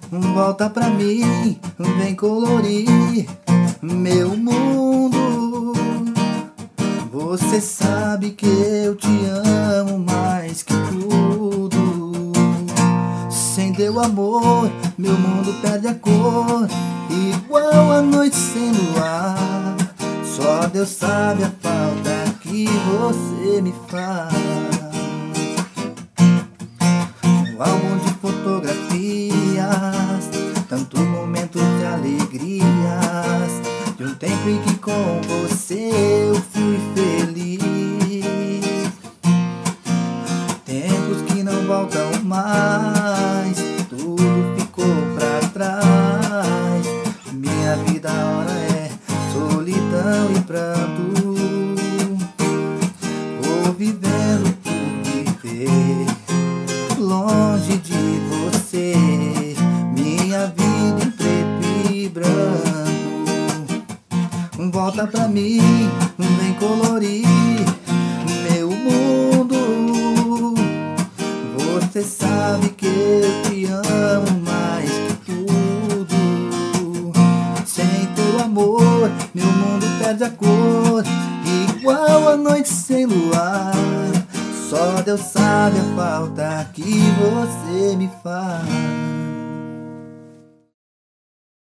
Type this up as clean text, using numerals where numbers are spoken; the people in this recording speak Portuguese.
Volta pra mim, vem colorir meu mundo. Você sabe que eu te amo mais que tudo. Sem teu amor, meu mundo perde a cor, igual a noite sem luar. Só Deus sabe a falta que você me faz. Um álbum de fotografias, tantos momentos de alegrias, de um tempo em que com você eu fui feliz. Tempos que não voltam mais, tudo ficou pra trás. Minha vida agora é solidão e pranto. Vou vivendo por viver longe de você, minha vida em preto e branco. Volta pra mim, vem colorir meu mundo. Você sabe que eu te amo mais que tudo. Sem teu amor, meu mundo perde a cor, igual a noite sem luar. Só Deus sabe a falta que você me faz.